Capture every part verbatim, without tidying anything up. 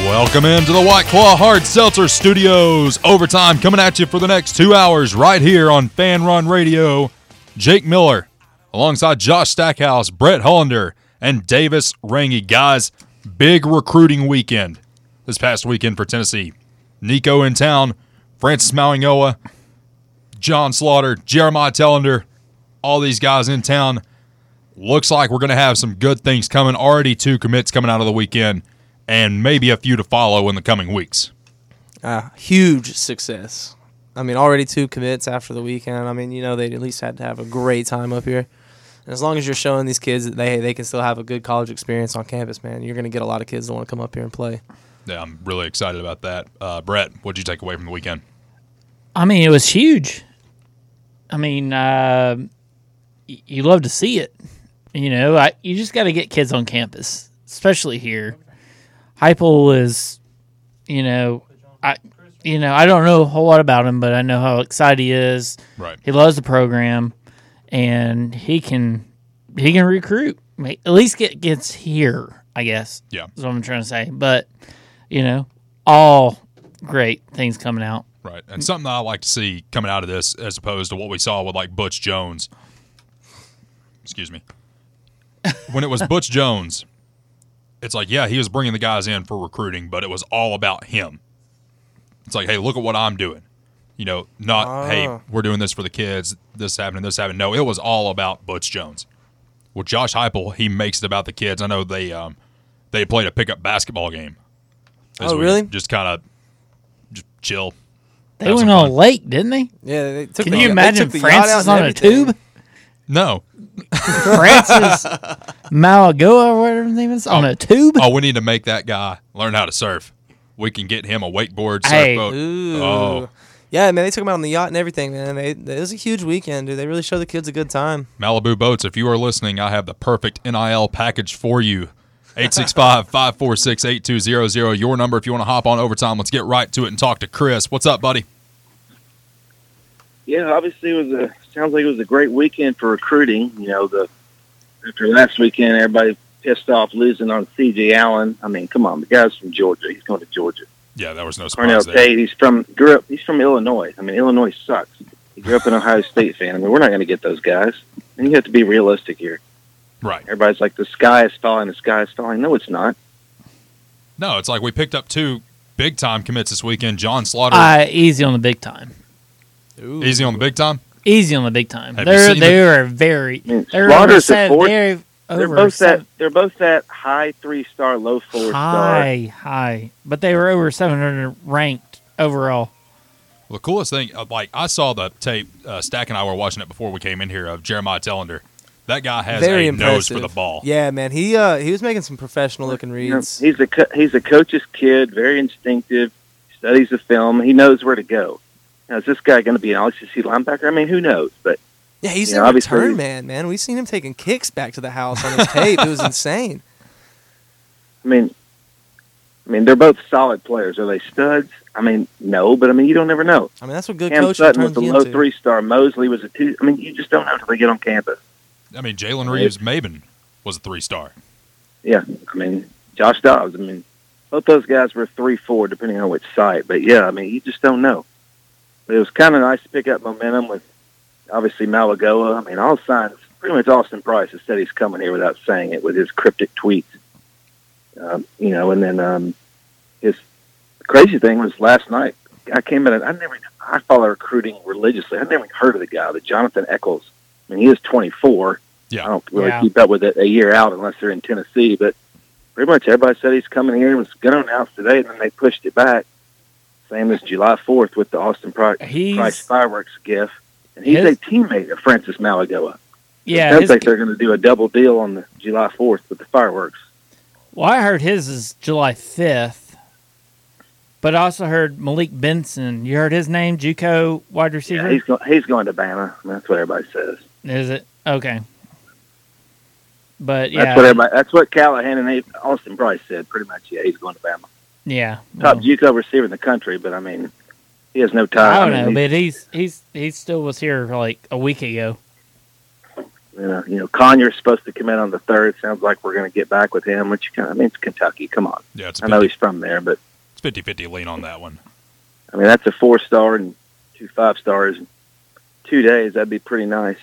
Welcome into the White Claw Hard Seltzer Studios. Overtime coming at you for the next two hours right here on Fan Run Radio. Jake Miller alongside Josh Stackhouse, Brett Hollander, and Davis Rangy. Guys, big recruiting weekend this past weekend for Tennessee. Nico in town, Francis Mauigoa, John Slaughter, Jeremiah Tellender, all these guys in town. Looks like we're going to have some good things coming. Already two commits coming out of the weekend, and maybe a few to follow in the coming weeks. Uh, huge success. I mean, already two commits after the weekend. I mean, you know, they at least had to have a great time up here. And as long as you're showing these kids that they they can still have a good college experience on campus, man, you're going to get a lot of kids that want to come up here and play. Yeah, I'm really excited about that. Uh, Brett, what did you take away from the weekend? I mean, it was huge. I mean, uh, y- you love to see it. You know, I, you just got to get kids on campus, especially here. Heupel is, you know, I, you know, I don't know a whole lot about him, but I know how excited he is. Right. He loves the program, and he can, he can recruit. At least get gets here, I guess. Yeah. Is what I'm trying to say. But, you know, all great things coming out. Right. And something that I like to see coming out of this, as opposed to what we saw with like Butch Jones. Excuse me. When it was Butch Jones, it's like, yeah, he was bringing the guys in for recruiting, but it was all about him. It's like, hey, look at what I'm doing. You know, not, Ah. hey, we're doing this for the kids, this happening, this happening. No, it was all about Butch Jones. Well, Josh Heupel, he makes it about the kids. I know they um, they played a pickup basketball game. this Oh, week. really? Just kind of just chill. They Have went some on fun. a lake, didn't they? Yeah, they took Can the, you they imagine took the yacht out Francis and on a everything. tube? No. Francis Malagoa or whatever his name is on a tube? Oh, we need to make that guy learn how to surf. We can get him a wakeboard Hey. surfboat. Ooh. Oh, Yeah, man, they took them out on the yacht and everything, man. They, it was a huge weekend, dude. They really showed the kids a good time. Malibu Boats, if you are listening, I have the perfect N I L package for you. eight six five, five four six, eight two zero zero. Your number if you want to hop on overtime. Let's get right to it and talk to Chris. What's up, buddy? Yeah, obviously it was a sounds like it was a great weekend for recruiting. You know, the after last weekend, everybody pissed off losing on C J Allen. I mean, come on, the guy's from Georgia. He's going to Georgia. Yeah, there was no Cornell surprise there. Tate. He's from grew up. He's from Illinois. I mean, Illinois sucks. He grew up an Ohio State fan. I mean, we're not going to get those guys. And you have to be realistic here. Right. Everybody's like, the sky is falling. The sky is falling. No, it's not. No, it's like we picked up two big-time commits this weekend. John Slaughter, Uh, easy on the big time. Ooh. easy on the big time. Easy on the big time. Have you They're seen they are very. I mean, They're Slaughter's over at seven, fourth. they're They're over both seven, that. They're both that high three star, low four star. high, high, but they were over seven hundred ranked overall. Well, the coolest thing, uh, like I saw the tape, uh, Stack and I were watching it before we came in here, of Jeremiah Tellender. That guy has Very a impressive. nose for the ball. Yeah, man. He uh he was making some professional looking You know, reads. he's a co- he's a coach's kid, very instinctive. Studies the film. He knows where to go. Now, is this guy going to be an L S E C linebacker? I mean, who knows? But Yeah, he's you a know, obviously- return man, man. We've seen him taking kicks back to the house on his tape. It was insane. I mean, I mean, they're both solid players. Are they studs? I mean, no. But I mean, you don't ever know. I mean, that's what good Cam coaching Sutton was turns a you low into. three star. Mosley was a two. I mean, you just don't know until they get on campus. I mean, Jalen Reeves Maben was a three-star. Yeah, I mean, Josh Dobbs. I mean, both those guys were three, four, depending on which site. But yeah, I mean, you just don't know. But it was kind of nice to pick up momentum with obviously Malagoa. I mean, all signs. Pretty much Austin Price has said he's coming here without saying it with his cryptic tweets. Um, you know, and then um, his crazy thing was last night. I came in. And I never. I follow recruiting religiously. I never even heard of the guy, the Jonathan Eccles. I mean, he is twenty-four. Yeah. I don't really Yeah. keep up with it a year out unless they're in Tennessee. But pretty much everybody said he's coming here. It was going to announce today, and then they pushed it back. Same as July fourth with the Austin Price, He's Price fireworks gift. And he's his- a teammate of Francis Malagoa. yeah. It sounds His, like they're going to do a double deal on the July fourth with the fireworks. well, I heard his is July fifth, but I also heard Malik Benson. You heard his name, JUCO wide receiver. Yeah, he's, go- he's going to Bama. I mean, that's what everybody says. Is it okay? But yeah, That's what everybody. That's what Callahan and Austin Price said. Pretty much, yeah, he's going to Bama. yeah. Top well, JUCO receiver in the country, but I mean, he has no I time. don't mean, know, he's- but he's he's he still was here like a week ago. You know, you know, Conyers supposed to come in on the third. Sounds like we're going to get back with him, which kind of, I mean, it's Kentucky. Come on. Yeah, it's I know he's from there, but it's fifty-fifty lean on that one. I mean, that's a four-star and two five-stars in two days. That'd be pretty nice.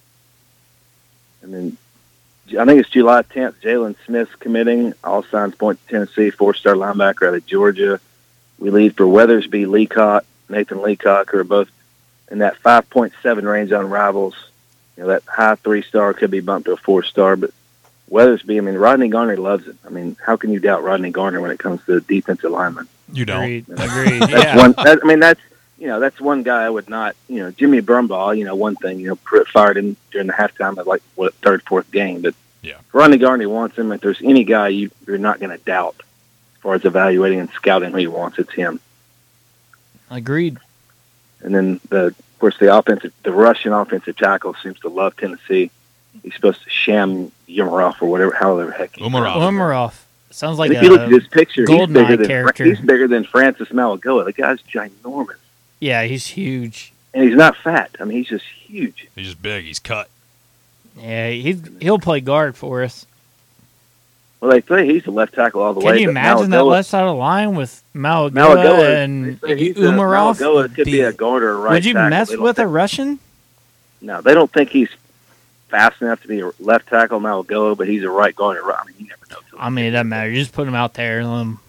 And then I think it's July tenth, Jalen Smith's committing. All signs point to Tennessee, four-star linebacker out of Georgia. We lead for Weathersby, Leacock, Nathan Leacock, who are both in that five point seven range on Rivals. You know, that high three-star could be bumped to a four-star, but Weathersby, I mean, Rodney Garner loves it. I mean, how can you doubt Rodney Garner when it comes to defensive linemen? You don't. Agreed. Agreed. That's Yeah. one. That, I mean, that's you know, that's one guy I would not. You know, Jimmy Brumbaugh. You know, one thing. You know, Pruitt fired him during the halftime of like what third, fourth game. But yeah, Rodney Garner wants him. If there's any guy you you're not going to doubt as far as evaluating and scouting who he wants, it's him. Agreed. And then the, of course, the offensive, the Russian offensive tackle seems to love Tennessee. He's supposed to sham Umarov or whatever, however the heck. Umarov. Umarov. Sounds like if a you look at this picture, he's Goldeneye bigger than character. he's bigger than Francis Malagoa. The guy's ginormous, Yeah, he's huge. and he's not fat. I mean, he's just huge. He's just big. He's cut. Yeah, he he'll play guard for us. Well, they say he's a left tackle all the Can way. you but imagine that Malagoa- left side of the line with Malagoa, Malagoa and they say he's a- Umarov? Malagoa could be a guard or a right Would you tackle. mess They don't with a think- Russian? No, they don't think he's fast enough to be a left tackle, Malagoa, but he's a right guard. Or right. I mean, you never know. I mean, it doesn't matter. You just put him out there and let him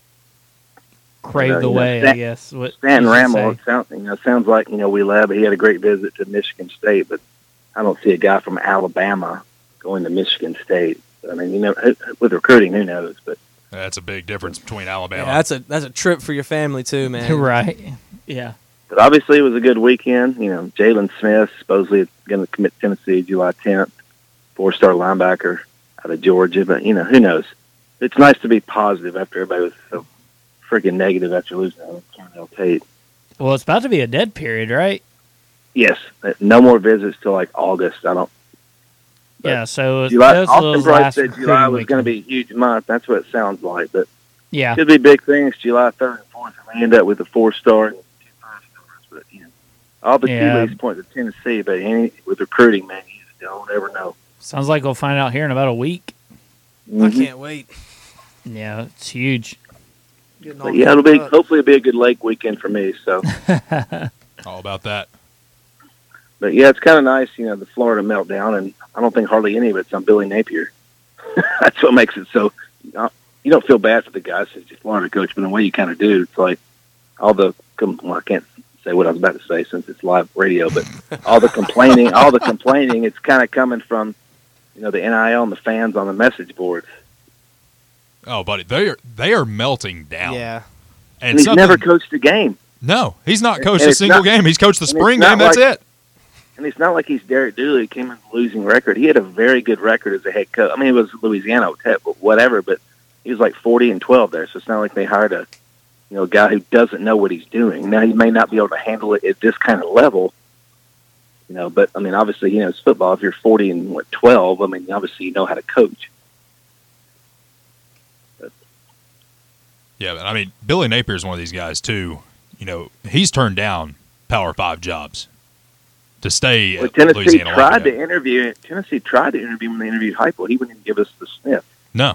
crave Uh, the you know, way, Stan- I guess. What Stan you should Ramel, say. it sounds, you know, sounds like, you know, we love, he had a great visit to Michigan State, but I don't see a guy from Alabama going to Michigan State. I mean, you know, with recruiting, who knows? But That's a big difference between Alabama. Yeah, that's a that's a trip for your family too, man. Right. Yeah. but obviously it was a good weekend. You know, Jalen Smith supposedly going to commit to Tennessee July tenth, four-star linebacker out of Georgia. But, you know, who knows? It's nice to be positive after everybody was so freaking negative after losing to Cornell Tate. Well, it's about to be a dead period, right? Yes, no more visits till like August. I don't. But Yeah, so July, those are Austin those Bright last said July recruiting was going to weekends. be a huge month. That's what it sounds like. But Yeah. could be big things. July third and fourth, and we end up with a four-star and two five-stars. But you know, all the Yeah. tea leaves point to Tennessee. But any with recruiting, man, you just don't ever know. Sounds like we'll find out here in about a week. I Mhm. can't wait. Yeah, it's huge. Getting all But yeah, it'll be pumped up. hopefully it'll be a good lake weekend for me. So, All about that. but yeah, it's kind of nice, you know, the Florida meltdown, and I don't think hardly any of it's on Billy Napier. That's what makes it so. You know, you don't feel bad for the guys as your Florida coach, but in a way you kind of do. It's like all the com- well, I can't say what I was about to say since it's live radio, but all the complaining, all the complaining, it's kind of coming from, you know, the N I L and the fans on the message boards. Oh, buddy, they are they are melting down. Yeah. And, And he's something- never coached a game. No, he's not coached And a it's single not- game. He's coached the and it's spring not game. That's like- it. And it's not like he's Derek Dooley who came in with a losing record. He had a very good record as a head coach. I mean, it was Louisiana Tech, but whatever. But he was like forty and twelve there, so it's not like they hired a, you know, guy who doesn't know what he's doing. Now he may not be able to handle it at this kind of level, you know. But I mean, obviously, you know, it's football. If you're forty and what twelve, I mean, obviously you know how to coach. Yeah, but I mean, Billy Napier is one of these guys too. You know, he's turned down Power Five jobs to stay Well, at Tennessee Louisiana tried Lafayette. to interview. Tennessee tried to interview when they interviewed Heupel. He wouldn't even give us the sniff. No,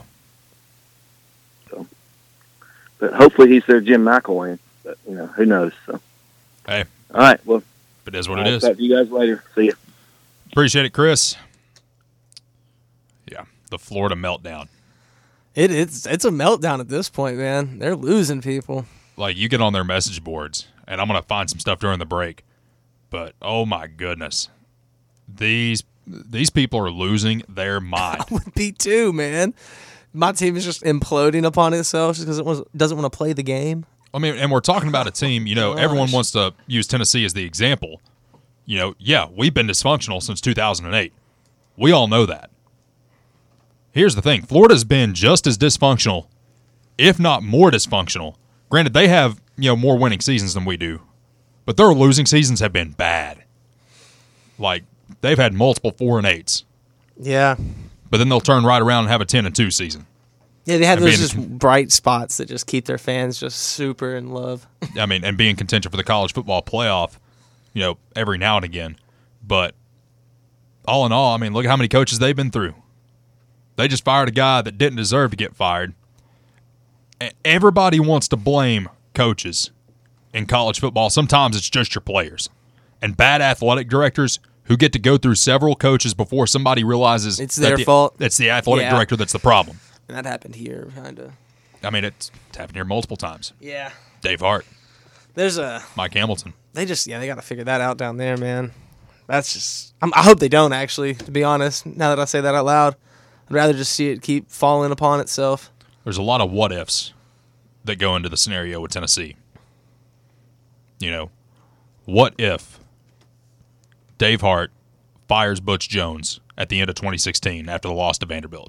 But hopefully he's their Jim McElwain. But you know, who knows? So. Hey. All right. Well, but it is what I'll it is. talk to you guys later. See ya. Appreciate it, Chris. Yeah, the Florida meltdown. It, it's it's a meltdown at this point, man. They're losing people. Like, you get on their message boards, and I'm going to find some stuff during the break. But, oh, my goodness. These these people are losing their mind. Would be too, man. My team is just imploding upon itself just because it was, doesn't want to play the game. I mean, and we're talking about a team, you know, Gosh. everyone wants to use Tennessee as the example. You know, yeah, we've been dysfunctional since two thousand eight. We all know that. Here's the thing. Florida's been just as dysfunctional, if not more dysfunctional. Granted, they have, you know, more winning seasons than we do, but their losing seasons have been bad. Like, they've had multiple four and eights, Yeah. but then they'll turn right around and have a ten and two season. Yeah, they have And those being- just bright spots that just keep their fans just super in love. I mean, and be in contention for the college football playoff, you know, every now and again. But all in all, I mean, look at how many coaches they've been through. They just fired a guy that didn't deserve to get fired. And everybody wants to blame coaches in college football. Sometimes it's just your players. And bad athletic directors who get to go through several coaches before somebody realizes It's that their the, fault. It's the athletic Yeah. director that's the problem. And that happened here, kind of. I mean, it's, it's happened here multiple times. Yeah. Dave Hart, There's a. Mike Hamilton. They just yeah they got to figure that out down there, man. That's just. I'm, I hope they don't actually. To be honest, now that I say that out loud, I'd rather just see it keep falling upon itself. There's a lot of what ifs that go into the scenario with Tennessee. You know, what if Dave Hart fires Butch Jones at the end of twenty sixteen after the loss to Vanderbilt?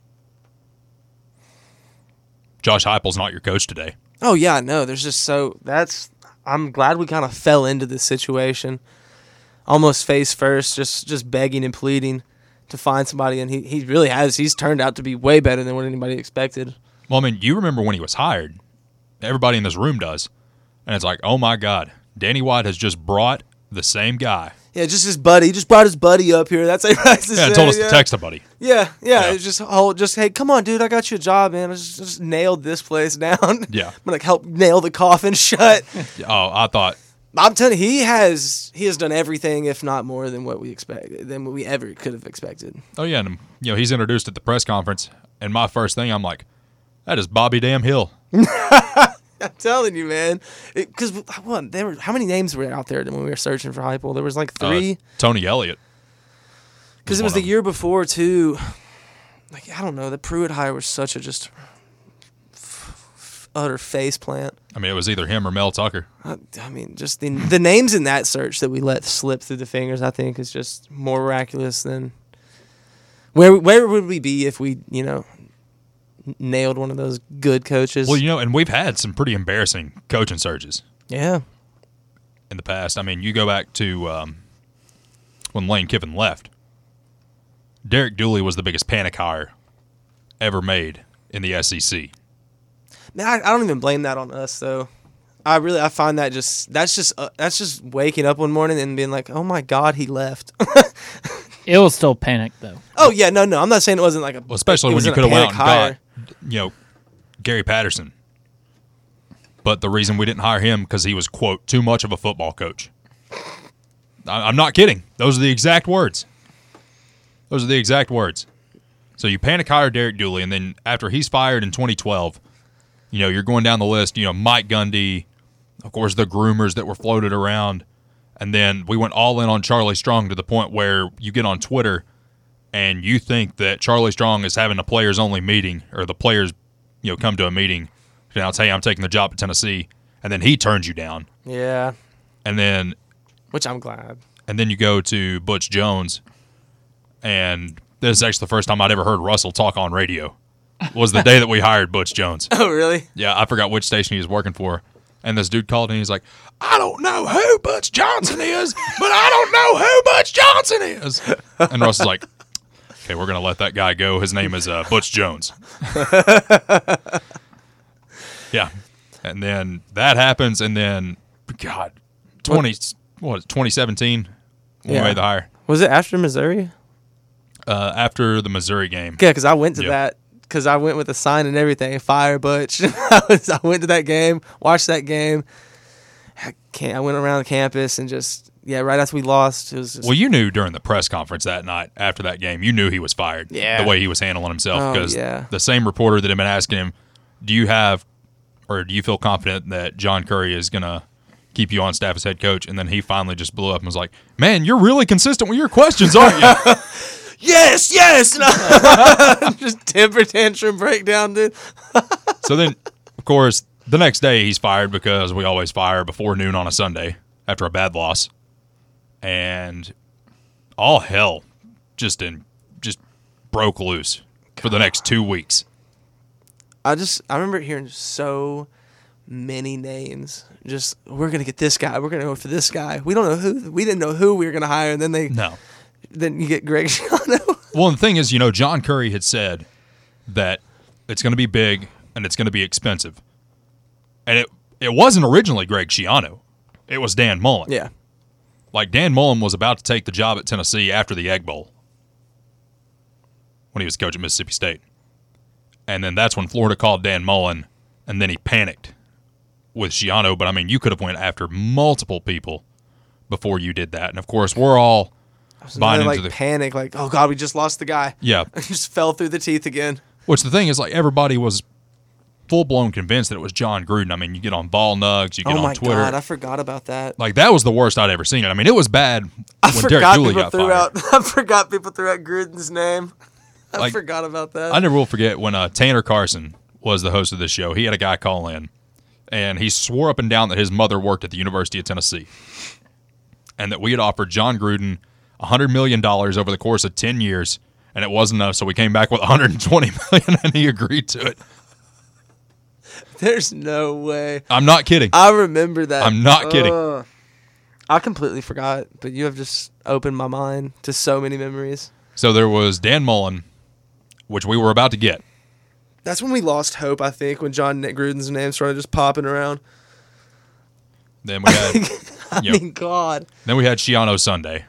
Josh Heupel's not your coach today. Oh yeah, no. There's just so that's. I'm glad we kind of fell into this situation, almost face first, just just begging and pleading to find somebody, and he he really has. He's turned out to be way better than what anybody expected. Well, I mean, you remember when he was hired. Everybody in this room does. And it's like, oh, my God. Danny White has just brought the same guy. Yeah, just his buddy. He just brought his buddy up here. That's what he likes to Yeah, say. told us yeah. to text a buddy. Yeah, yeah. Yeah. It's just oh, just hey, come on, dude. I got you a job, man. I just, just nailed this place down. Yeah. I'm gonna help nail the coffin shut. Oh, I thought, I'm telling you, he has he has done everything, if not more, than what we expected, than what we ever could have expected. oh, yeah. And, you know, he's introduced at the press conference. And my first thing, I'm like, that is Bobby Damn Hill. I'm telling you, man. Because what there were how many names were out there when we were searching for Heupel? There was like Uh, three. Tony Elliott. Because it was one the of year before too. Like I don't know, the Pruitt hire was such a just f- f- utter face plant. I mean, it was either him or Mel Tucker. I, I mean, just the the names in that search that we let slip through the fingers, I think, is just more miraculous than where where would we be if we, you know, n- nailed one of those good coaches? Well, you know, and we've had some pretty embarrassing coaching searches yeah, in the past. I mean, you go back to um, when Lane Kiffin left. Derek Dooley was the biggest panic hire ever made in the S E C. man, I, I don't even blame that on us though. I really I find that just that's just uh, that's just waking up one morning and being like, oh my God, he left. It was still panic though. Oh yeah, no, no, I'm not saying it wasn't like a Well, especially it when you wasn't could a have went out panic and hire. got, you know, Gary Patterson. But the reason we didn't hire him because he was, quote, too much of a football coach. I, I'm not kidding. Those are the exact words. Those are the exact words. So you panic hire Derek Dooley, and then after he's fired in twenty twelve, you know, you're going down the list, you know, Mike Gundy, of course, the groomers that were floated around. And then we went all in on Charlie Strong to the point where you get on Twitter and you think that Charlie Strong is having a players-only meeting, or the players, you know, come to a meeting to announce, hey, I'm taking the job at Tennessee, and then he turns you down. Yeah, And then which I'm glad. and then you go to Butch Jones, and this is actually the first time I'd ever heard Russell talk on radio, was the day that we hired Butch Jones. Oh really? Yeah, I forgot which station he was working for. And this dude called and he's like, I don't know who Butch Johnson is, but I don't know who Butch Johnson is. And Russ is like, okay, we're going to let that guy go. His name is uh, Butch Jones. Yeah. And then that happens, and then, God, twenty what, twenty seventeen, when Yeah. we made the hire. Was it after Missouri? Uh, after the Missouri game. Yeah, because I went to Yeah. that. Because I went with a sign and everything. Fire Butch. I, was, I went to that game, watched that game. I, can't, I went around the campus and just, yeah, right after we lost, it was just, Well, you knew during the press conference that night after that game, you knew he was fired. Yeah. The way he was handling himself. Oh, Because yeah. the same reporter that had been asking him, do you have, or do you feel confident that John Curry is going to keep you on staff as head coach? And then he finally just blew up and was like, man, you're really consistent with your questions, aren't you? yes, yes. No. Just temper tantrum breakdown, dude. So then, of course, the next day he's fired because we always fire before noon on a Sunday after a bad loss. And all hell just in just broke loose for the next two weeks. I just, I remember hearing so many names. Just, we're going to get this guy. We're going to go for this guy. We don't know who. We didn't know who we were going to hire. And then they, No. then you get Greg Schiano. Well, the thing is, you know, John Curry had said that it's going to be big and it's going to be expensive. And it it wasn't originally Greg Schiano. It was Dan Mullen. Yeah. Like, Dan Mullen was about to take the job at Tennessee after the Egg Bowl when he was coach at Mississippi State. And then that's when Florida called Dan Mullen, and then he panicked with Schiano. But, I mean, you could have went after multiple people before you did that. And, of course, we're all buying like into the panic, like, oh, God, we just lost the guy. Yeah. He just fell through the teeth again. Which the thing is, like, everybody was full-blown convinced that it was John Gruden. I mean, you get on Ball Nugs, you get Oh, on my Twitter. God, I forgot about that. Like, that was the worst I'd ever seen it. I mean, it was bad I when Derek forgot Dooley people got threw fired. out. I forgot people threw out Gruden's name. I Like, forgot about that. I never will forget when uh, Tanner Carson was the host of this show. He had a guy call in, and he swore up and down that his mother worked at the University of Tennessee, and that we had offered John Gruden one hundred million dollars over the course of ten years, and it wasn't enough, so we came back with one hundred twenty million dollars, and he agreed to it. There's no way. I'm not kidding. I remember that. I'm not kidding. Ugh. I completely forgot, but you have just opened my mind to so many memories. So there was Dan Mullen, which we were about to get. That's when we lost hope, I think, when John Gruden's name started just popping around. Then we had, I you know, mean, God. then we had Schiano Sunday,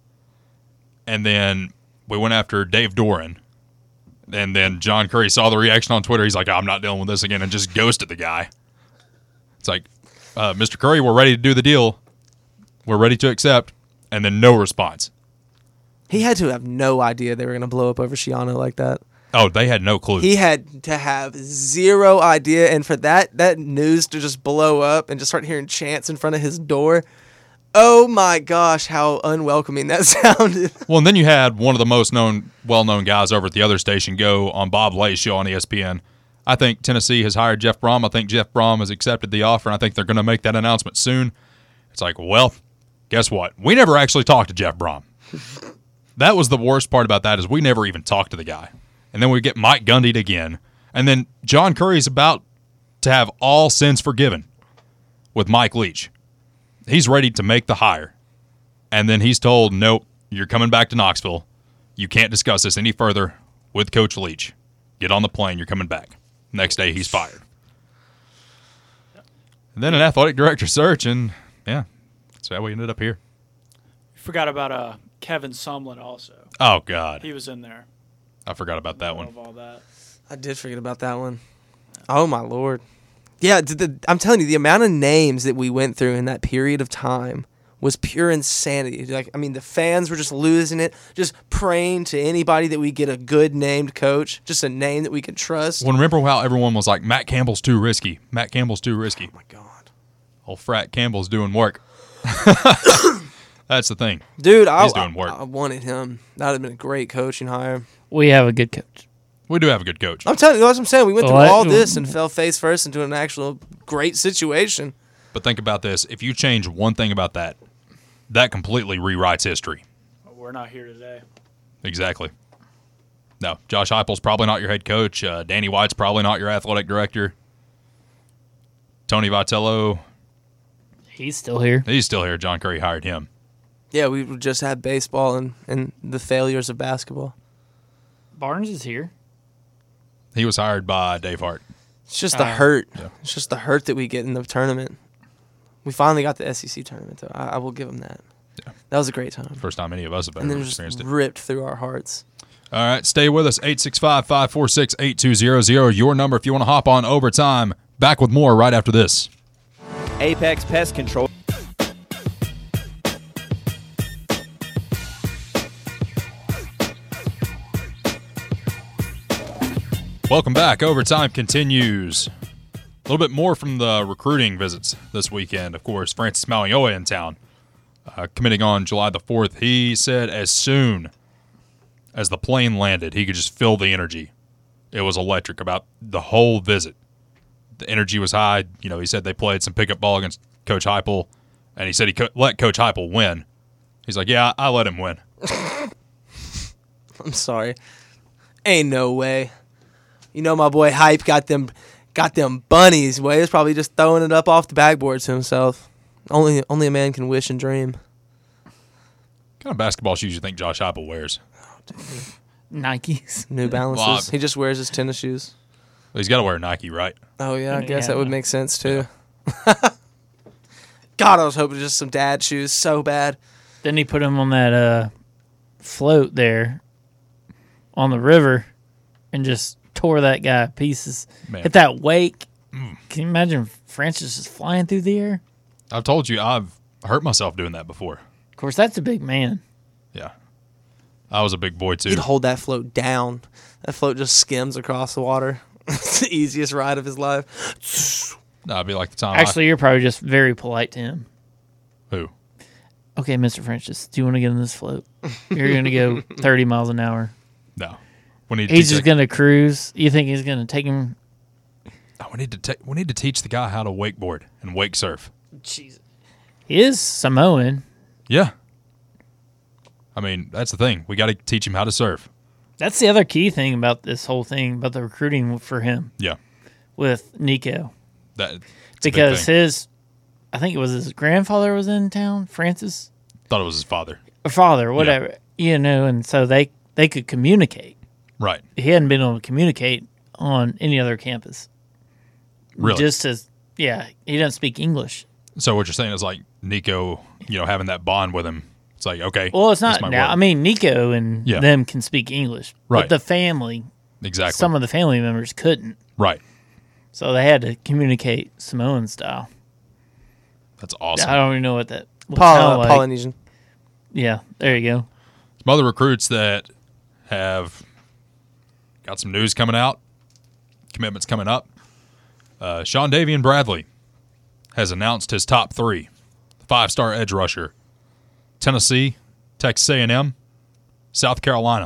and then we went after Dave Doran. And then John Curry saw the reaction on Twitter. He's like, I'm not dealing with this again, and just ghosted the guy. It's like, uh, Mister Curry, we're ready to do the deal. We're ready to accept. And then no response. He had to have no idea they were going to blow up over Schiano like that. Oh, they had no clue. He had to have zero idea. And for that, that news to just blow up and just start hearing chants in front of his door, oh my gosh, how unwelcoming that sounded. Well, and then you had one of the most known, well-known guys over at the other station go on Bob Lay's show on E S P N. I think Tennessee has hired Jeff Brom. I think Jeff Brom has accepted the offer, and I think they're going to make that announcement soon. It's like, well, guess what? We never actually talked to Jeff Brom. That was the worst part about that is we never even talked to the guy. And then we get Mike Gundy again. And then John Curry's about to have all sins forgiven with Mike Leach. He's ready to make the hire. And then he's told, nope, you're coming back to Knoxville. You can't discuss this any further with Coach Leach. Get on the plane. You're coming back. Next day, he's fired. And then an athletic director search, and, yeah, that's how we ended up here. Forgot about uh, Kevin Sumlin also. Oh, God. He was in there. I forgot about that one. Of all that. I did forget about that one. Oh, my Lord. Yeah, the, the, I'm telling you, the amount of names that we went through in that period of time was pure insanity. Like, I mean, the fans were just losing it, just praying to anybody that we get a good named coach, just a name that we can trust. Well, remember how everyone was like, Matt Campbell's too risky. Matt Campbell's too risky. Oh, my God. Old frat Campbell's doing work. That's the thing. Dude, I, He's doing work. I, I wanted him. That would have been a great coaching hire. We have a good coach. We do have a good coach. I'm telling you, that's what I'm saying. We went through What? all this and fell face first into an actual great situation. But think about this. If you change one thing about that, that completely rewrites history. Well, we're not here today. Exactly. No, Josh Heupel's probably not your head coach. Uh, Danny White's probably not your athletic director. Tony Vitello, He's still here. he's still here. John Curry hired him. Yeah, we would just had baseball and, and the failures of basketball. Barnes is here. He was hired by Dave Hart. It's just the Uh, hurt. yeah. It's just the hurt that we get in the tournament. We finally got the S E C tournament, though. I, I will give them that. Yeah. That was a great time. First time any of us have And ever then just experienced it. ripped through our hearts. All right, stay with us. eight six five, five four six, eight two zero zero. Your number if you want to hop on overtime. Back with more right after this. Apex Pest Control. Welcome back. Overtime continues. A little bit more from the recruiting visits this weekend. Of course, Francis Malioa in town, uh, committing on July the fourth. He said as soon as the plane landed, he could just feel the energy. It was electric about the whole visit. The energy was high. You know, he said they played some pickup ball against Coach Heupel, and he said he co- let Coach Heupel win. He's like, yeah, I let him win. I'm sorry. Ain't no way. You know my boy Hype got them got them bunnies. Way he's probably just throwing it up off the backboard to himself. Only only a man can wish and dream. What kind of basketball shoes you think Josh Heupel wears? Nikes. New Balances. Well, he just wears his tennis shoes. Well, he's got to wear Nike, right? Oh yeah, I Yeah. guess that would make sense too. God, I was hoping just some dad shoes so bad. Then he put him on that uh, float there on the river and just tore that guy to pieces. Man. Hit that wake. Mm. Can you imagine Francis just flying through the air? I've told you I've hurt myself doing that before. Of course, that's a big man. Yeah. I was a big boy, too. He'd hold that float down. That float just skims across the water. It's the easiest ride of his life. That'd be like the time Actually, I, you're probably just very polite to him. Who? Okay, Mister Francis, do you want to get on this float? You're going to go thirty miles an hour. No. We need to he's just that- going to cruise. You think he's going to take him? Oh, we need to te- we need to teach the guy how to wakeboard and wake surf. Jesus. He is Samoan. Yeah. I mean, that's the thing. We got to teach him how to surf. That's the other key thing about this whole thing, about the recruiting for him. Yeah. With Nico. That because his, I think it was his grandfather was in town, Francis. Thought it was his father. Or father, whatever. Yeah. You know, and so they, they could communicate. Right. He hadn't been able to communicate on any other campus. Really? Just as, yeah, he doesn't speak English. So what you're saying is like Nico, you know, having that bond with him. It's like, okay. Well, it's not now. I mean, Nico and yeah. them can speak English. Right. But the family, exactly. some of the family members couldn't. Right. So they had to communicate Samoan style. That's awesome. I don't even know what that what Poly- like. Polynesian. Yeah, there you go. Some other recruits that have got some news coming out, commitments coming up. Uh, Sean Davian Bradley has announced his top three. Five-star edge rusher. Tennessee, Texas A and M, South Carolina.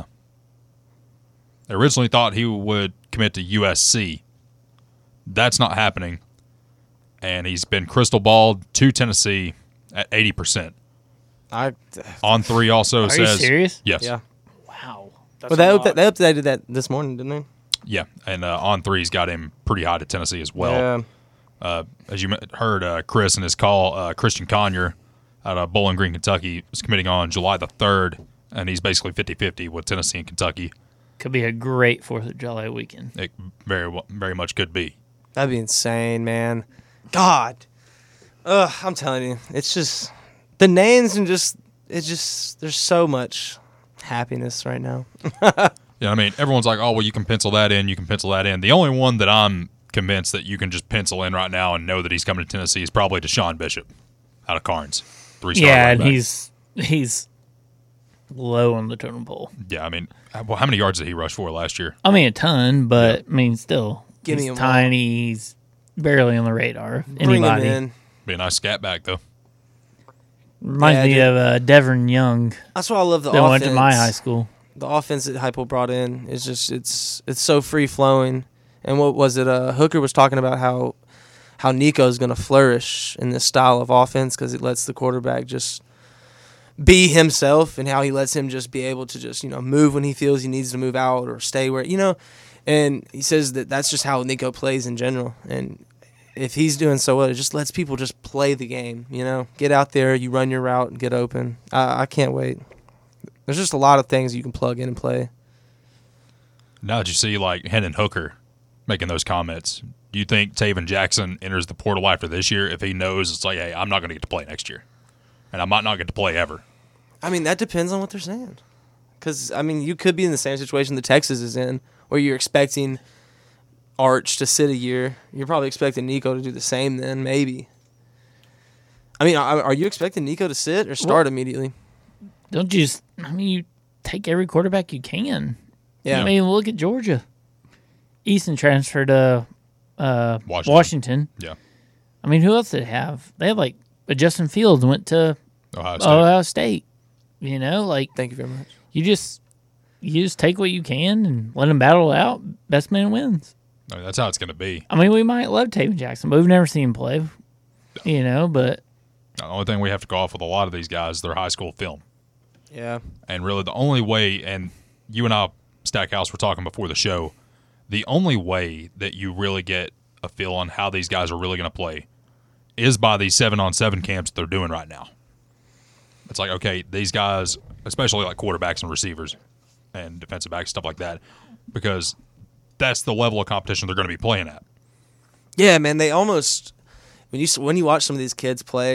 They originally thought he would commit to U S C. That's not happening. And he's been crystal balled to Tennessee at eighty percent. I, On three also Are says. you serious? Yes. yeah. Wow. That's But they, a up, lot. they updated that this morning, didn't they? Yeah. And uh, on three's got him pretty high to Tennessee as well. Yeah. Uh, as you heard, uh, Chris in his call, uh, Christian Conyer out of Bowling Green, Kentucky, is committing on July the third, and he's basically fifty-fifty with Tennessee and Kentucky. Could be a great fourth of July weekend. It very, well- very much could be. That'd be insane, man. God. Ugh, I'm telling you. It's just the names and just it's just there's so much happiness right now. Yeah, I mean, everyone's like, oh, well, you can pencil that in, you can pencil that in. The only one that I'm convinced that you can just pencil in right now and know that he's coming to Tennessee is probably Deshaun Bishop out of Carnes. Three-star Yeah, running and back. he's he's low on the totem pole. Yeah, I mean, well, how many yards did he rush for last year? I mean, a ton, but I mean, still, Give me he's him tiny. He's barely on the radar. of Bring him Anybody in. Be a nice scat back, though. reminds Yeah, me dude. of uh, Devin Young That's why I love the that offense. went to my high school. The offense that Hypo brought in is just it's it's so free flowing. And what was it? Uh, Hooker was talking about how how Nico's going to flourish in this style of offense because it lets the quarterback just be himself, and how he lets him just be able to just you know move when he feels he needs to move out or stay where you know. And he says that that's just how Nico plays in general. And if he's doing so well, it just lets people just play the game. You know, get out there, you run your route, and get open. I, I can't wait. There's just a lot of things you can plug in and play. Now that you see, like, Hendon Hooker making those comments, do you think Taven Jackson enters the portal after this year if he knows it's like, hey, I'm not going to get to play next year, and I might not get to play ever? I mean, that depends on what they're saying. Because, I mean, you could be in the same situation that Texas is in, where you're expecting Arch to sit a year. You're probably expecting Nico to do the same then, maybe. I mean, are are you expecting Nico to sit or start Well- immediately? Don't you? Just, I mean, you take every quarterback you can. Yeah. I mean, look at Georgia. Easton transferred to uh, Washington. Washington. Yeah. I mean, who else did they have? They had like Justin Fields went to Ohio State. Ohio State. You know, like Thank you very much. you just you just take what you can and let them battle it out. Best man wins. I mean, that's how it's going to be. I mean, we might love Taven Jackson, but we've never seen him play. You know, but The only thing we have to go off with a lot of these guys is their high school film. Yeah. And really the only way, and you and I, Stackhouse, were talking before the show, the only way that you really get a feel on how these guys are really going to play is by these seven-on-seven camps they're doing right now. It's like, okay, these guys, especially like quarterbacks and receivers and defensive backs, stuff like that, because that's the level of competition they're going to be playing at. Yeah, man, they almost when you when you watch some of these kids play,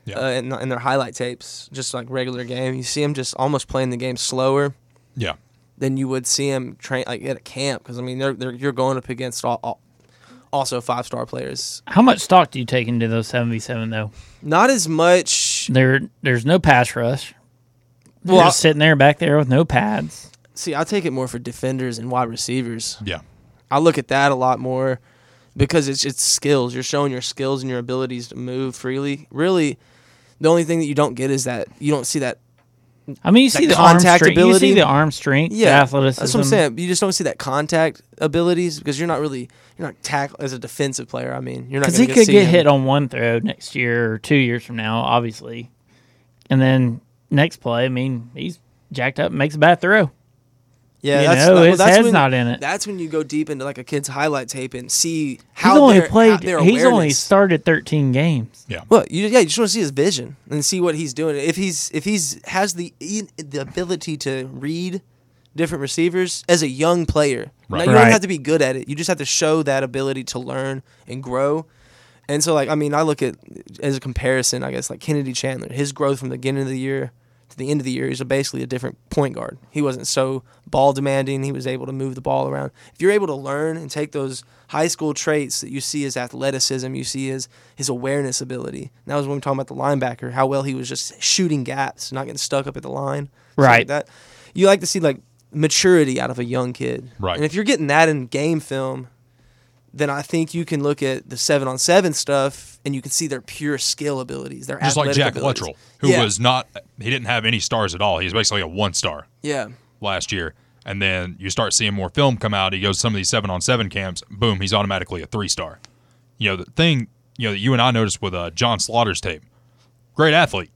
Yeah. uh, in, in their highlight tapes, just like regular game. You see them just almost playing the game slower Yeah. than you would see them train like at a camp. Because I mean, they're, they're you're going up against all, all also five star players. How much stock do you take into those seven v seven though? Not as much. There, there's no pass rush. Well, You're just sitting there back there with no pads. See, I take it more for defenders and wide receivers. Yeah. I look at that a lot more because it's it's skills. You're showing your skills and your abilities to move freely. Really, the only thing that you don't get is that you don't see that. I mean, you see That the arm contact strength. You ability? see the arm strength, Yeah, the athleticism. that's what I'm saying. You just don't see that contact abilities because you're not really you're not tackle as a defensive player. I mean, you're not Because going he to could see get him. hit on one throw next year or two years from now, obviously, and then next play, I mean, he's jacked up and makes a bad throw. Yeah, You that's, know, well, his that's head's when, not in it. That's when you go deep into like a kid's highlight tape and see He's how only their, played. how their He's only awareness- started thirteen games. Yeah. Well, you, yeah, you just want to see his vision and see what he's doing. If he's if he's has the the ability to read different receivers as a young player, Right. now, you Right. don't have to be good at it. You just have to show that ability to learn and grow. And so, like, I mean, I look at as a comparison, I guess, like Kennedy Chandler, his growth from the beginning of the year to the end of the year, he's a basically a different point guard. He wasn't so ball demanding. He was able to move the ball around. If you're able to learn and take those high school traits that you see as athleticism, you see as his awareness ability. And that was when we were talking about the linebacker, how well he was just shooting gaps, not getting stuck up at the line. stuff Right. Like that. You like to see like maturity out of a young kid. Right. And if you're getting that in game film, then I think you can look at the seven on seven stuff and you can see their pure skill abilities. Their Just like athletic Jack abilities. Luttrell, who Yeah. was not, he didn't have any stars at all. He was basically a one star Yeah. last year. And then you start seeing more film come out. He goes to some of these seven on seven camps. Boom, he's automatically a three star. You know, the thing, you know, that you and I noticed with uh, John Slaughter's tape, great athlete.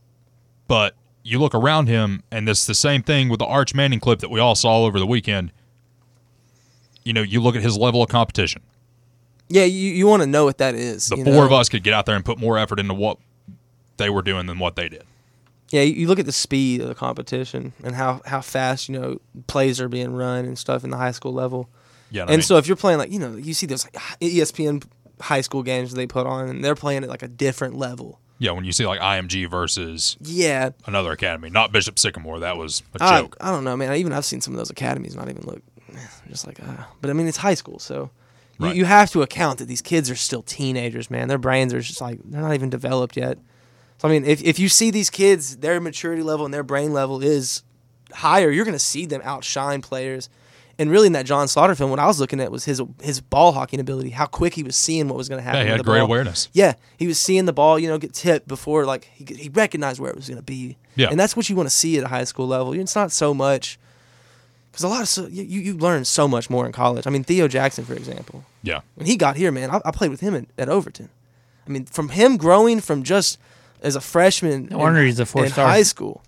But you look around him, and it's the same thing with the Arch Manning clip that we all saw over the weekend. You know, you look at his level of competition. Yeah, you, you want to know what that is. The you four know? of us could get out there and put more effort into what they were doing than what they did. Yeah, you, you look at the speed of the competition and how, how fast, you know, plays are being run and stuff in the high school level. Yeah, And so if you're playing like, you know, you see those like E S P N high school games they put on and they're playing at like a different level. yeah, when you see like I M G versus Yeah. another academy, not Bishop Sycamore, that was a I, joke. I don't know, man. I, even I've seen some of those academies not even look just like, uh, but I mean, it's high school. So you, Right. you have to account that these kids are still teenagers, man. Their brains are just like, they're not even developed yet. So, I mean, if, if you see these kids, their maturity level and their brain level is higher, you're going to see them outshine players. And really, in that John Slaughter film, what I was looking at was his his ball hawking ability, how quick he was seeing what was going to happen. Yeah, he with had the great ball. awareness. Yeah, he was seeing the ball, you know, get tipped before, like, he, he recognized where it was going to be. Yeah. And that's what you want to see at a high school level. It's not so much, because a lot of, so, you, you learn so much more in college. I mean, Theo Jackson, for example. Yeah. When he got here, man, I, I played with him at, at Overton. I mean, from him growing from just as a freshman No wonder in, he's a in four-star. high school,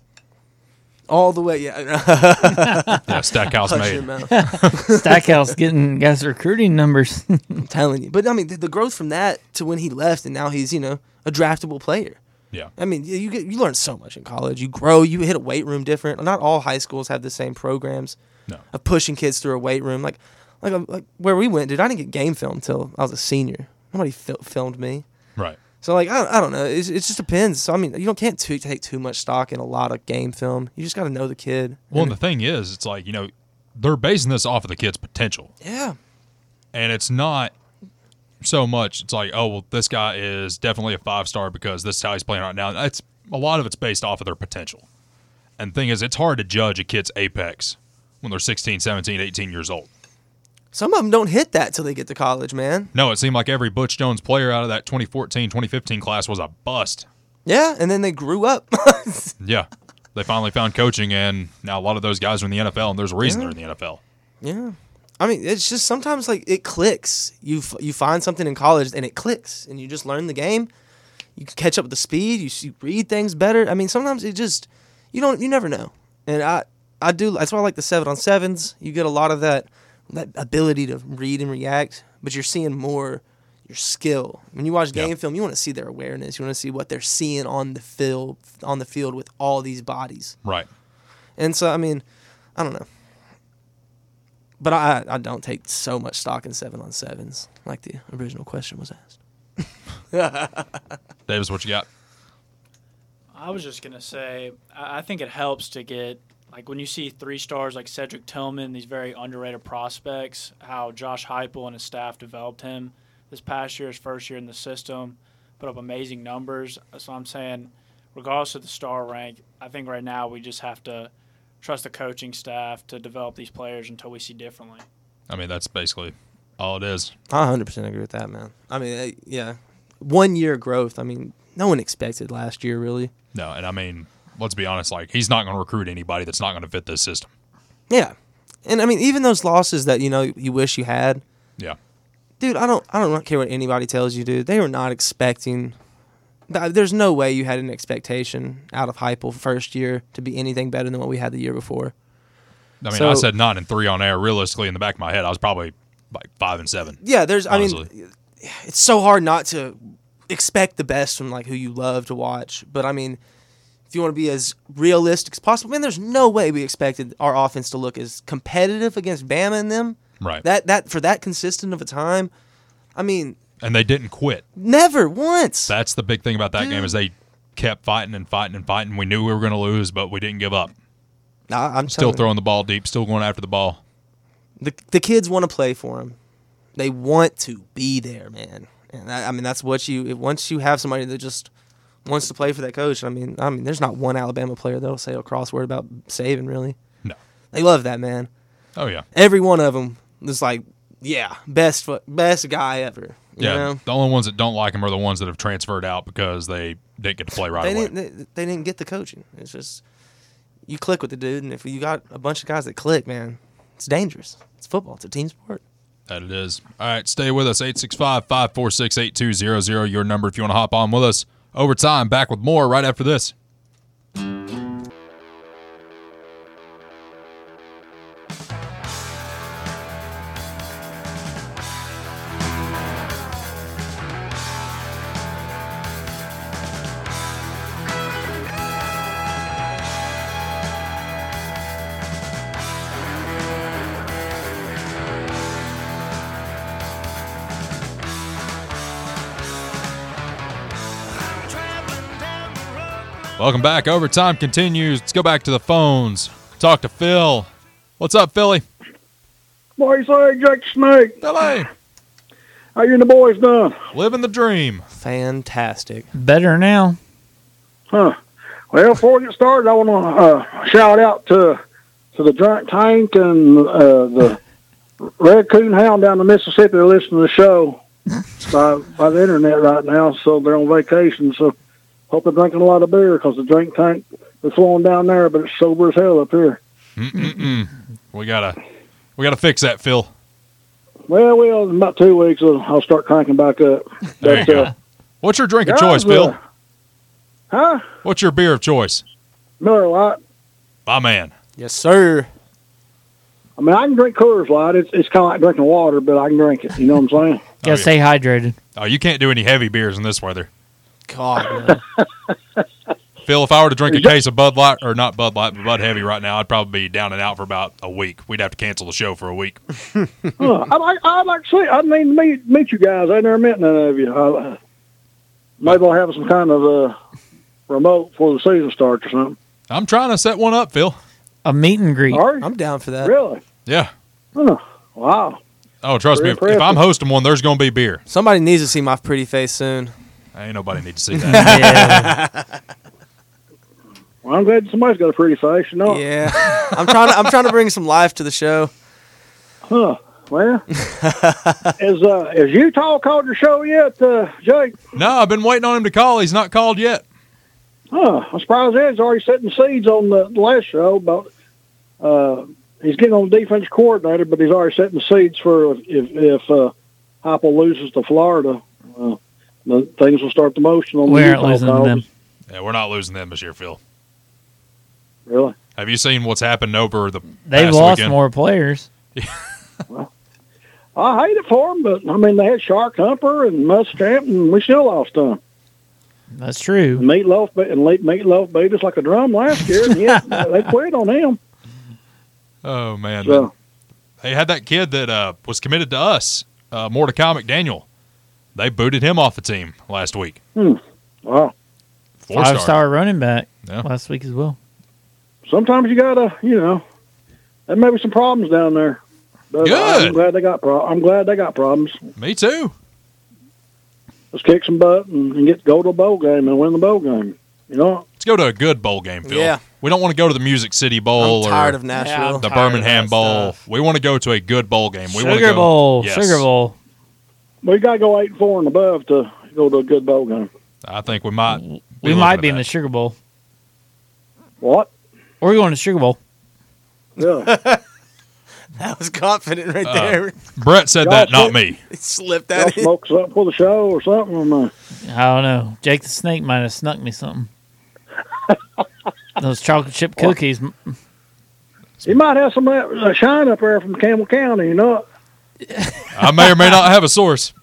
all the way, yeah. Yeah, Stackhouse Hush your made. mouth. Stackhouse getting guys recruiting numbers. I'm telling you. But, I mean, the, the growth from that to when he left and now he's, you know, a draftable player. Yeah. I mean, you you get you learn so much in college. You grow. You hit a weight room different. Not all high schools have the same programs No. of pushing kids through a weight room. Like, like, like where we went, dude. I didn't get game film until I was a senior. Nobody fil- filmed me. Right. So like, I, I don't know. It's, it just depends. So I mean, you don't can't too, take too much stock in a lot of game film. You just got to know the kid. Well, And- and the thing is, it's like, you know, they're basing this off of the kid's potential. yeah, And it's not so much, it's like, oh, well, this guy is definitely a five star because this is how he's playing right now. It's a lot of it's based off of their potential. And the thing is, it's hard to judge a kid's apex when they're sixteen, seventeen, eighteen years old. some of them don't hit that till they get to college, man. No, it seemed like every Butch Jones player out of that twenty fourteen, twenty fifteen class was a bust. Yeah, and then they grew up. Yeah. They finally found coaching, and now a lot of those guys are in the N F L, and there's a reason they're in the N F L. Yeah, I mean, it's just sometimes like it clicks. You f- you find something in college and it clicks, and you just learn the game. You can catch up with the speed. You, s- you read things better. I mean, sometimes it just you don't you never know. And I I do. That's why I like the seven on sevens. You get a lot of that that ability to read and react, but you're seeing more your skill. When you watch game Yeah. film, you want to see their awareness. You want to see what they're seeing on the field on the field with all these bodies. Right. And so, I mean, I don't know. But I, I don't take so much stock in seven on sevens like the original question was asked. Davis, what you got? I was just going to say, I I think it helps to get, like, when you see three stars like Cedric Tillman, these very underrated prospects, how Josh Heupel and his staff developed him this past year, his first year in the system, put up amazing numbers. So I'm saying, regardless of the star rank, I think right now we just have to trust the coaching staff to develop these players until we see differently. I mean, that's basically all it is. I one hundred percent agree with that, man. I mean, uh, yeah, one year growth. I mean, no one expected last year, really. No, and I mean, let's be honest, like, he's not going to recruit anybody that's not going to fit this system. Yeah, and I mean, even those losses that you know you wish you had. Yeah. Dude, I don't, I don't care what anybody tells you, dude. They were not expecting. There's no way you had an expectation out of Heupel first year to be anything better than what we had the year before. I mean, So- I said nine and three on air. Realistically, in the back of my head, I was probably like five and seven. Yeah, there's. Honestly. I mean, it's so hard not to expect the best from like who you love to watch. But I mean, if you want to be as realistic as possible, man, there's no way we expected our offense to look as competitive against Bama and them. Right. That that for that consistent of a time. I mean, And they didn't quit. never once. That's the big thing about that Dude. game is they kept fighting and fighting and fighting. We knew we were going to lose, but we didn't give up. Nah, I'm Still telling you. throwing the ball deep, still going after the ball. The the kids want to play for him. They want to be there, man. And I, I mean, that's what you. Once you have somebody that just wants to play for that coach, I mean, I mean, there's not one Alabama player that'll say a cross word about saving. Really, No. they love that man. Oh, yeah. Every one of them is like, yeah, best fo- best guy ever. You Yeah. know? The only ones that don't like him are the ones that have transferred out because they didn't get to play right they away. didn't. They, they didn't get the coaching. It's just you click with the dude, and if you got a bunch of guys that click, man, it's dangerous. It's football. It's a team sport. That it is. All right, stay with us. eight six five, five four six, eight two zero zero, your number if you want to hop on with us. Overtime, back with more right after this. Welcome back. Overtime continues. Let's go back to the phones. Talk to Phil. What's up, Philly? Boys, say Jake Snake. Philly. How you and the boys doing? Living the dream. Fantastic. Better now. Huh. Well, before we get started, I want to uh, shout out to to the Drunk Tank and uh, the Red Coon Hound down in Mississippi. They're listening to the show by, by the internet right now, so they're on vacation. So hope they're drinking a lot of beer because the Drink Tank is flowing down there, but it's sober as hell up here. Mm-mm-mm. We gotta, we gotta fix that, Phil. Well, well, in about two weeks, I'll, I'll start cranking back up. There you But, go. uh, What's your drink of guys, choice, Phil? uh, Huh? What's your beer of choice? Miller Lite. My man. Yes, sir. I mean, I can drink Coors Light. It's it's kind of like drinking water, but I can drink it. You know what I'm saying? Gotta yeah. stay hydrated. Oh, you can't do any heavy beers in this weather. God, no. Phil, if I were to drink a case of Bud Light, or not Bud Light, but Bud Heavy right now, I'd probably be down and out for about a week. We'd have to cancel the show for a week. Huh, I'd like I'd like to see. I'd need to meet meet you guys. I never met none of you. I, maybe I'll have some kind of uh, remote before the season starts or something. I'm trying to set one up, Phil. A meet and greet. Are you? I'm down for that. Really? Yeah. Huh. Wow. Oh, trust Very me, if, if I'm hosting one, there's going to be beer. Somebody needs to see my pretty face soon. Ain't nobody need to see that. Yeah. Well, I'm glad somebody's got a pretty face. You know. Yeah, I'm trying to. I'm trying to bring some life to the show. Huh. Well, is uh, is Utah called your show yet, uh, Jake? No, I've been waiting on him to call. He's not called yet. Huh. I'm surprised Ed's already setting seeds on the last show about. Uh, he's getting on the defense coordinator, but he's already setting the seeds for if if uh, Heupel loses to Florida, uh, the things will start the motion on We the aren't Utah losing to Dogs. them. Yeah, we're not losing them this year, Phil. Really? Have you seen what's happened over the They've past lost weekend? more players. I hate it for them, but I mean they had Shark Humper and Muschamp, and we still lost them. That's true. Meatloaf and late Meatloaf beat us like a drum last year, and yet they quit on him. Oh, man. So They had that kid that uh, was committed to us, uh, Mordecai McDaniel. They booted him off the team last week. wow. Four Five star. star running back Yeah. last week as well. Sometimes you gotta, you know, there may be some problems down there. But Good. I'm glad they got. Pro- I'm glad they got problems. Me too. Let's kick some butt and, and get go to a bowl game and win the bowl game. You know, Let's go to a good bowl game, Phil. Yeah. We don't want to go to the Music City Bowl I'm tired or of Nashville. Yeah, I'm the tired of Birmingham that Bowl. stuff. We want to go to a good bowl game. We want to Sugar go, Bowl. Yes. Sugar Bowl. we got to go eight and four and above to go to a good bowl game. I think we might. We be might looking be at in the that. Sugar Bowl. What? We're going to Sugar Bowl. Yeah. That was confident right Uh, there. Brett said Y'all that, not pick- me. He slipped Y'all that in. smoke something for the show or something? Or no? I don't know. Jake the Snake might have snuck me something. Those chocolate chip cookies. He might have some of that uh, shine up there from Campbell County. You know. I may or may not have a source.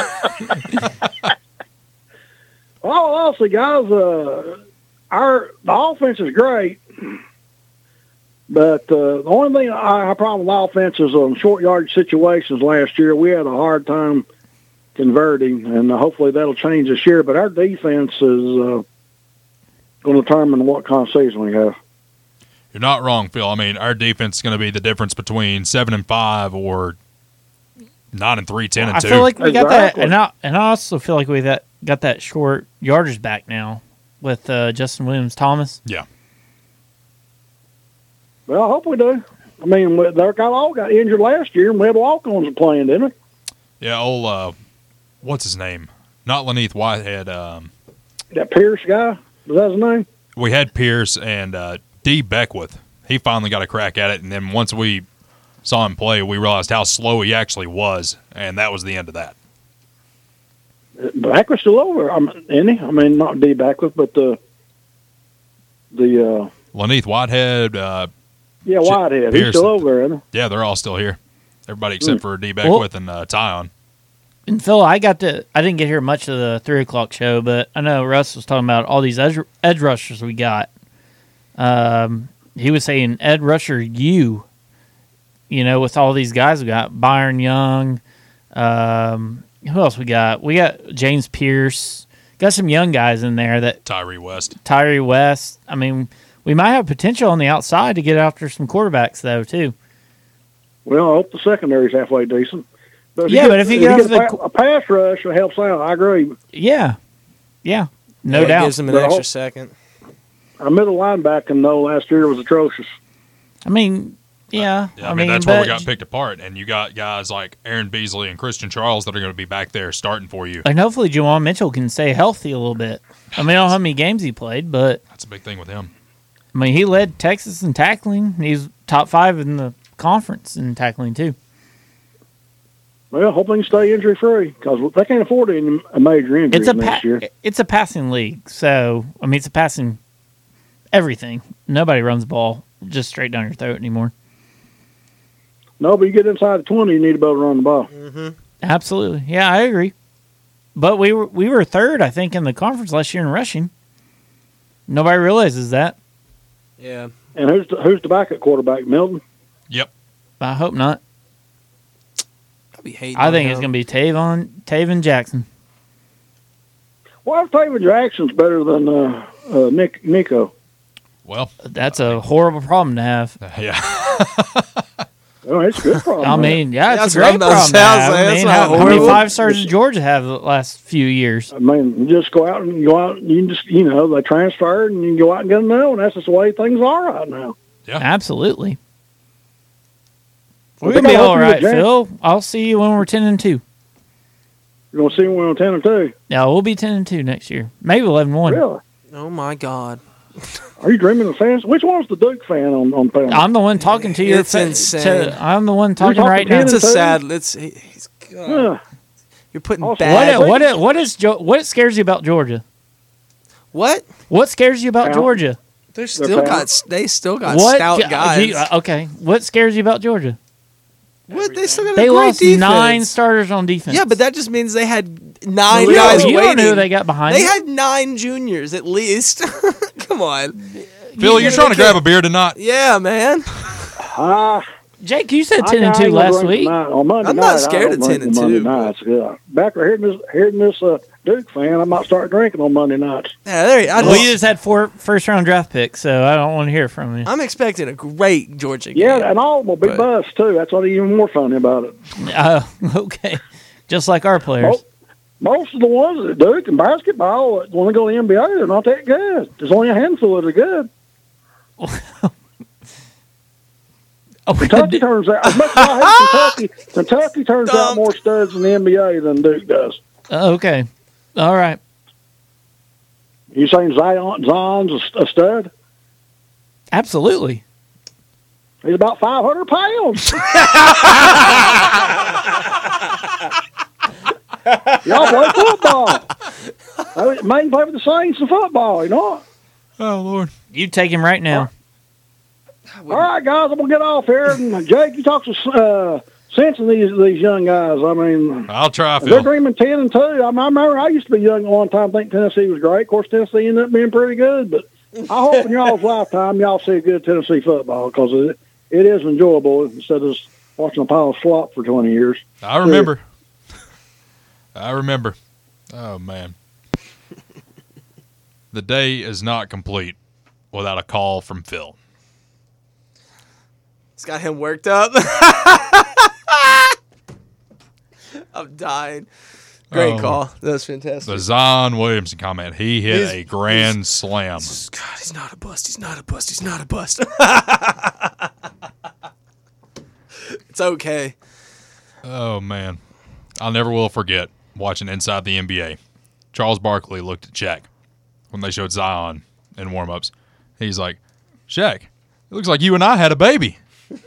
Well, honestly, guys, uh, our the offense is great, but uh, the only thing I have a problem with offense is on short yardage situations. Last year, we had a hard time converting, and uh, hopefully that'll change this year. But our defense is uh, going to determine what kind of season we have. You're not wrong, Phil. I mean, our defense is going to be the difference between seven and five or nine and three, ten and I two. feel like we got that, Exactly. and I and I also feel like we got got that short yardage back now with uh, Justin Williams Thomas. yeah. Well, I hope we do. I mean, we- they got all got injured last year, and we had walk-ons playing, didn't we? Yeah, old, uh, what's his name? Not Laneith Whitehead. Um, That Pierce guy, was that his name? we had Pierce and uh, D. Beckwith. He finally got a crack at it, and then once we saw him play, we realized how slow he actually was, and that was the end of that. Beckwith's still over, I mean, isn't he? I mean, not D. Beckwith, but the the uh, Laneith Whitehead, uh, yeah, Sh- Whitehead. He's Pearson. still over there, isn't yeah, they're all still here. Everybody except for D. Beckwith and uh, Tyon. And Phil, I got to I didn't get here much of the three o'clock show, but I know Russ was talking about all these edge, edge rushers we got. Um, he was saying Ed Rusher U. You know, with all these guys we got, Byron Young. Um, who else we got? We got James Pierce. Got some young guys in there that Tyree West. Tyree West. I mean, we might have potential on the outside to get after some quarterbacks though too. he? Well, I hope the secondary's halfway decent. But Yeah, but if you get a, off the pa- qu- a pass rush, it helps out. I agree. Yeah, yeah, no Yeah, it doubt. gives him an But I extra hope- second. Our middle linebacker, though, last year was atrocious. I mean, yeah, Yeah, I, mean, that's but where we got picked apart, and you got guys like Aaron Beasley and Christian Charles that are going to be back there starting for you. And hopefully Juwan Mitchell can stay healthy a little bit. I mean, I don't know how many games he played, but That's a big thing with him. I mean, he led Texas in tackling. He's top five in the conference in tackling too. Well, hope they can stay injury free because they can't afford any a major injury It's a next pa- year. it's a passing league, so I mean, it's a passing everything. Nobody runs the ball just straight down your throat anymore. No, but you get inside the twenty, you need to be able to run the ball. Absolutely, yeah, I agree. But we were we were third, I think, in the conference last year in rushing. Nobody realizes that. Yeah. And who's the, who's the backup quarterback? Milton. Yep. I hope not. I'll be hating I on think it's him. going to be Tavon Taven Jackson. Well, Taven Jackson's better than uh, uh, Nick Nico. Well, That's a horrible problem to have. yeah. Oh, it's a good problem. I man. mean, yeah, That's it's a what I'm great about to problem. say. To I was have. like, I that's mean, not how, how many horrible. five stars did Georgia have the last few years? I mean, you just go out and you go out. And you can just, you know, they transferred and you can go out and get them now, and that's just the way things are right now. Yeah. Absolutely. I We're think gonna be I hope all you right, get Jack- Phil. I'll see you when we're ten and two. You're gonna see one on ten and two. Yeah, we'll be ten and two next year. Maybe eleven one. Really? Oh my God. Are you dreaming of fans? Which one's the Duke fan on on panel? I'm the one talking to you. It's insane. To, I'm the one talking talking right now. ten It's a and two? sad. It's he- he's. God. Yeah. You're putting Also, bad. What what what is Jo- what scares you about Georgia? What? What scares you about Well, Georgia? They're still bad. got. They still got What stout do guys. you- uh, okay, what scares you about Georgia? what? They still got a They great lost defense. nine starters on defense. Yeah, but that just means they had nine you, guys you waiting. don't know who they got behind. They them. had nine juniors at least. Come on. Phil, you're trying to grab a beer tonight? Yeah, man. Ah, Jake, you said I- ten and I two ain't gonna last drink week. tonight. On Monday I'm night, not I scared don't of drink ten and Monday two, nights. Yeah. Back hearing this, hearing this uh, Duke fan, I might start drinking on Monday nights. Yeah, there. I Well, you just had four first round draft picks, so I don't want to hear from you. I'm expecting a great Georgia game. Yeah, and all will be But- buzzed too. That's what's even more funny about it. Oh, okay. Just like our players. Most, most of the ones at Duke in basketball, that want to go to the N B A, they're not that good. There's only a handful that are good. Oh, Kentucky turns out, as much as I hate Kentucky, Kentucky turns out Dumb. more studs in the N B A than Duke does. okay. All right. You saying Zion, Zion's a, a stud? Absolutely. He's about five hundred pounds. Y'all play football. I mean, man play for the Saints in football, you know? Oh, Lord. You take him right now. All right, guys, I'm going to get off here. And Jake, you talk to uh, sense in these, these young guys. I mean, I'll try, they're Phil. dreaming ten and two. I, mean, I remember I used to be young at one time, think Tennessee was great. Of course, Tennessee ended up being pretty good. But I hope in y'all's lifetime y'all see good Tennessee football because it, it is enjoyable instead of just watching a pile of slop for twenty years. I remember. I remember. Oh, man. The day is not complete without a call from Phil. It's got him worked up. I'm dying. Great Oh. call. That was fantastic. The Zion Williamson comment. He hit He's- a grand slam. God, he's not a bust. He's not a bust. He's not a bust. It's okay. Oh, man. I never will forget watching Inside the N B A. Charles Barkley looked at Shaq when they showed Zion in warm-ups. He's like, Shaq, it looks like you and I had a baby.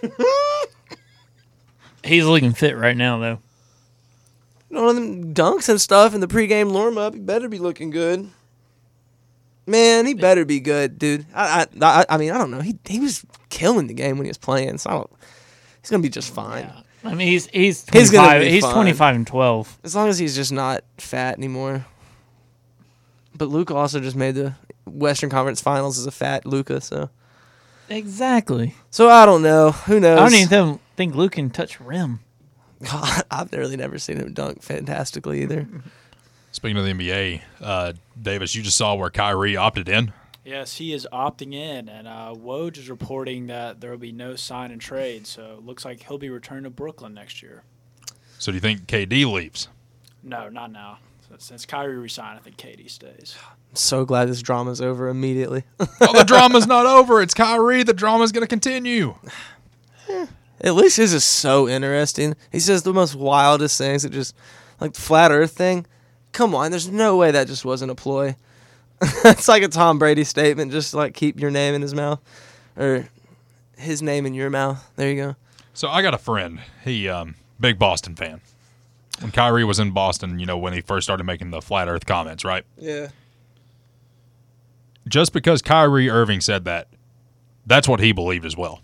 He's looking fit right now, though. One of them dunks and stuff in the pregame warm up. He better be looking good. Man, he better be good, dude. I, I, I, I mean, I don't know. He he was killing the game when he was playing, so I don't. He's gonna be just fine. I mean, he's he's He's gonna twenty-five. be He's fine. twenty-five and twelve. As long as he's just not fat anymore. But Luka also just made the Western Conference Finals as a fat Luka, so Exactly. so I don't know. Who knows? I don't even think, think Luke can touch rim. God, I've really never seen him dunk fantastically either. Speaking of the N B A, uh, Davis, you just saw where Kyrie opted in. Yes, he is opting in, and uh, Woj is reporting that there will be no sign and trade, so it looks like he'll be returning to Brooklyn next year. So do you think K D leaves? No, not now. So since Kyrie resigned, I think K D stays. I'm so glad this drama's over immediately. Oh, the drama's not over. It's Kyrie. The drama's going to continue. At least his is so interesting. He says the most wildest things. It just like the flat Earth thing. Come on, there's no way that just wasn't a ploy. It's like a Tom Brady statement. Just like keep your name in his mouth, or his name in your mouth. There you go. So I got a friend. He um big Boston fan. When Kyrie was in Boston, you know, when he first started making the flat Earth comments, right? Yeah. Just because Kyrie Irving said that, that's what he believed as well.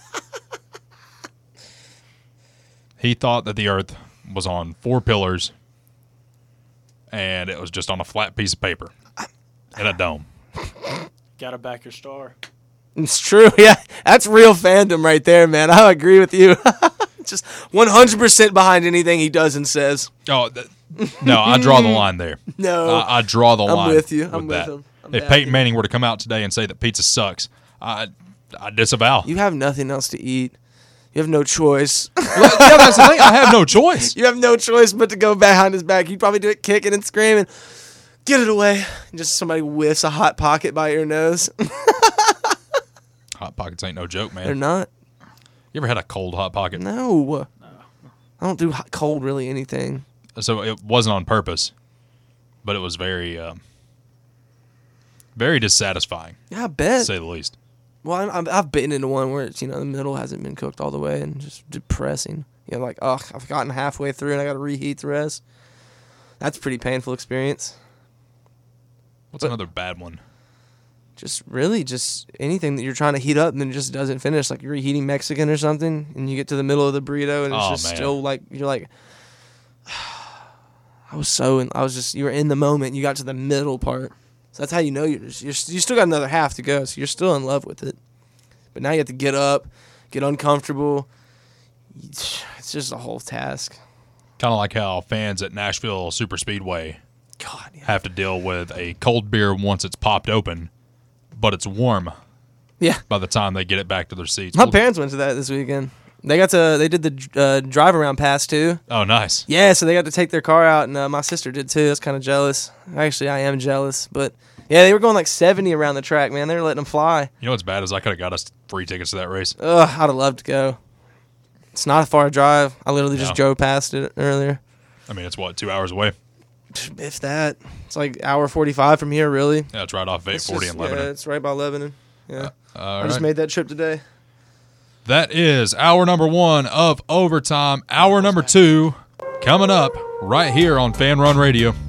He thought that the Earth was on four pillars, and it was just on a flat piece of paper in a dome. Gotta back your star. It's true. Yeah, that's real fandom right there, man. I agree with you. Just one hundred percent behind anything he does and says. Oh, th- no, I draw the line there. No. I, I draw the I'm line. with you. I'm with that. him. I'm If backing Peyton you. Manning were to come out today and say that pizza sucks, I I disavow. You have nothing else to eat. You have no choice. Yeah, that's the thing. I have no choice. You have no choice but to go behind his back. You'd probably do it kicking and screaming. Get it away. And just somebody whiffs a Hot Pocket by your nose. Hot Pockets ain't no joke, man. They're not. You ever had a cold Hot Pocket? No. I don't do hot, cold really anything. So it wasn't on purpose, but it was very, um, very dissatisfying, Yeah, I to bet. say the least. Well, I'm, I'm, I've bitten into one where it's, you know, the middle hasn't been cooked all the way and just depressing. You know, like, oh, I've gotten halfway through and I got to reheat the rest. That's a pretty painful experience. What's But- another bad one? Just really just anything that you're trying to heat up and then it just doesn't finish. Like you're reheating Mexican or something and you get to the middle of the burrito and it's Oh, just man. still like, you're like, I was so, in, I was just, you were in the moment. You got to the middle part. So that's how you know you're, just, you're, you still got another half to go. So you're still in love with it. But now you have to get up, get uncomfortable. It's just a whole task. Kind of like how fans at Nashville Super Speedway God, have to deal with a cold beer once it's popped open, but it's warm Yeah. by the time they get it back to their seats. My Well, parents went to that this weekend. They got to. They did the uh, drive around pass too. oh, nice. Yeah, so they got to take their car out, and uh, my sister did too. I was kind of jealous. Actually, I am jealous, but yeah, they were going like seventy around the track. Man, they were letting them fly. You know what's bad is I could have got us free tickets to that race. Ugh, I'd have loved to go. It's not a far drive. I literally just No. drove past it earlier. I mean, it's what, two hours away? If that, it's like hour forty-five from here. Really, Yeah, it's right off eight It's forty just- in Lebanon. Yeah, it's right by Lebanon. Yeah, All I just right. made that trip today. That is hour number one of Overtime. Hour number two coming up right here on Fan Run Radio.